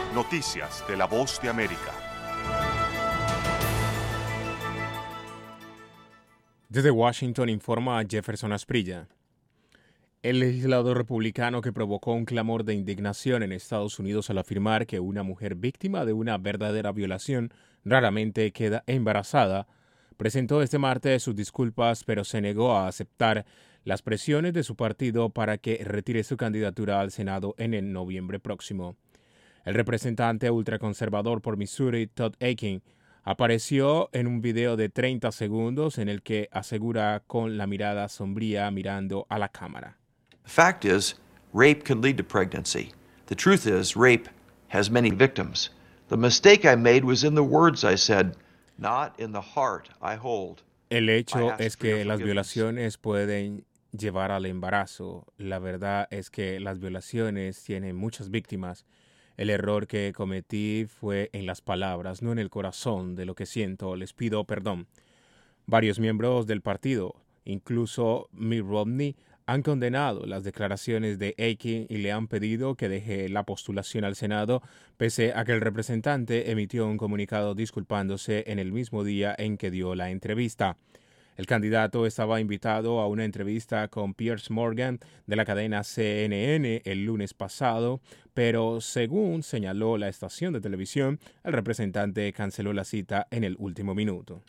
Noticias de La Voz de América. Desde Washington informa Jefferson Asprilla. El legislador republicano que provocó un clamor de indignación en Estados Unidos al afirmar que una mujer víctima de una verdadera violación raramente queda embarazada, presentó este martes sus disculpas, pero se negó a aceptar las presiones de su partido para que retire su candidatura al Senado en el noviembre próximo. El representante ultraconservador por Missouri, Todd Akin, apareció en un video de 30 segundos en el que asegura con la mirada sombría mirando a la cámara. The fact is, rape can lead to pregnancy. The truth is, rape has many victims. The mistake I made was in the words I said, not in the heart I hold. El hecho es que las violaciones pueden llevar al embarazo. La verdad es que las violaciones tienen muchas víctimas. El error que cometí fue en las palabras, no en el corazón de lo que siento. Les pido perdón. Varios miembros del partido, incluso Mitt Romney, han condenado las declaraciones de Akin y le han pedido que deje la postulación al Senado, pese a que el representante emitió un comunicado disculpándose en el mismo día en que dio la entrevista. El candidato estaba invitado a una entrevista con Piers Morgan de la cadena CNN el lunes pasado, pero según señaló la estación de televisión, el representante canceló la cita en el último minuto.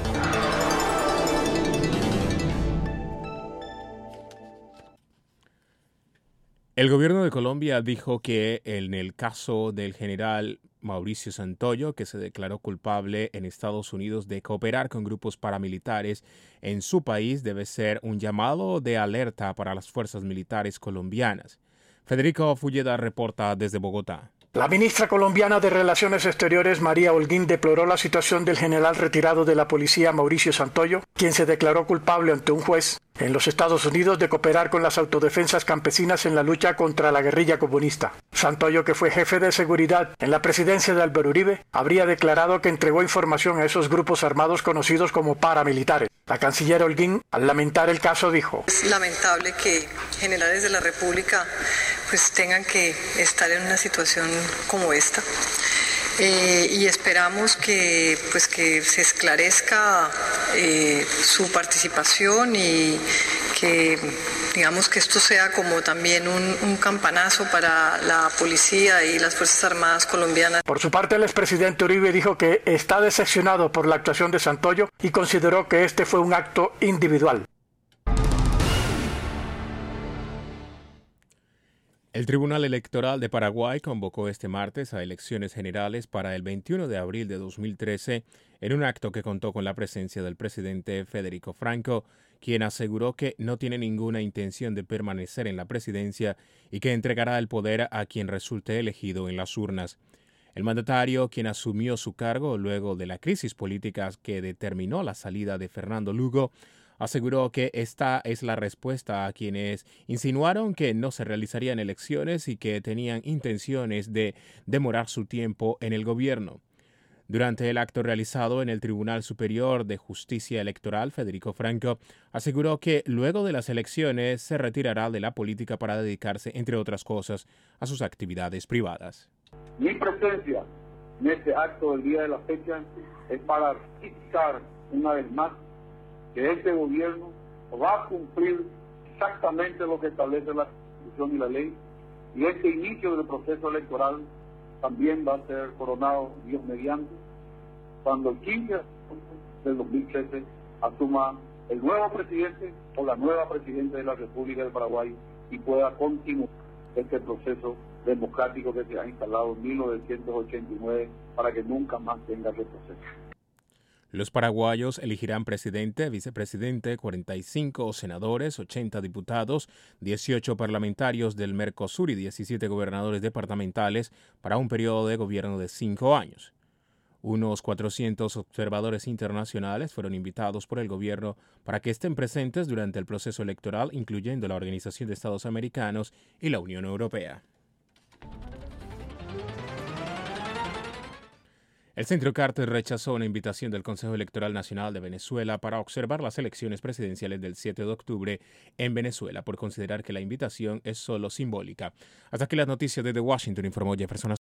El gobierno de Colombia dijo que en el caso del general Mauricio Santoyo, que se declaró culpable en Estados Unidos de cooperar con grupos paramilitares en su país, debe ser un llamado de alerta para las fuerzas militares colombianas. Federico Fulleda reporta desde Bogotá. La ministra colombiana de Relaciones Exteriores, María Holguín, deploró la situación del general retirado de la policía, Mauricio Santoyo, quien se declaró culpable ante un juez en los Estados Unidos de cooperar con las autodefensas campesinas en la lucha contra la guerrilla comunista. Santoyo, que fue jefe de seguridad en la presidencia de Álvaro Uribe, habría declarado que entregó información a esos grupos armados conocidos como paramilitares. La canciller Holguín, al lamentar el caso, dijo: es lamentable que generales de la República tengan que estar en una situación como esta. Y esperamos que se esclarezca su participación y que digamos que esto sea como también un campanazo para la policía y las Fuerzas Armadas colombianas. Por su parte, el expresidente Uribe dijo que está decepcionado por la actuación de Santoyo y consideró que este fue un acto individual. El Tribunal Electoral de Paraguay convocó este martes a elecciones generales para el 21 de abril de 2013 en un acto que contó con la presencia del presidente Federico Franco, quien aseguró que no tiene ninguna intención de permanecer en la presidencia y que entregará el poder a quien resulte elegido en las urnas. El mandatario, quien asumió su cargo luego de la crisis política que determinó la salida de Fernando Lugo, aseguró que esta es la respuesta a quienes insinuaron que no se realizarían elecciones y que tenían intenciones de demorar su tiempo en el gobierno. Durante el acto realizado en el Tribunal Superior de Justicia Electoral, Federico Franco aseguró que luego de las elecciones se retirará de la política para dedicarse, entre otras cosas, a sus actividades privadas. Mi presencia en este acto del día de la fecha es para ratificar una vez más que este gobierno va a cumplir exactamente lo que establece la Constitución y la ley, y este inicio del proceso electoral también va a ser coronado, Dios mediante, cuando el 15 del 2013 asuma el nuevo presidente o la nueva presidenta de la República del Paraguay y pueda continuar este proceso democrático que se ha instalado en 1989 para que nunca más tenga retroceso. Los paraguayos elegirán presidente, vicepresidente, 45 senadores, 80 diputados, 18 parlamentarios del Mercosur y 17 gobernadores departamentales para un periodo de gobierno de 5 años. Unos 400 observadores internacionales fueron invitados por el gobierno para que estén presentes durante el proceso electoral, incluyendo la Organización de Estados Americanos y la Unión Europea. El Centro Carter rechazó una invitación del Consejo Electoral Nacional de Venezuela para observar las elecciones presidenciales del 7 de octubre en Venezuela por considerar que la invitación es solo simbólica. Hasta aquí las noticias desde Washington, informó Jefferson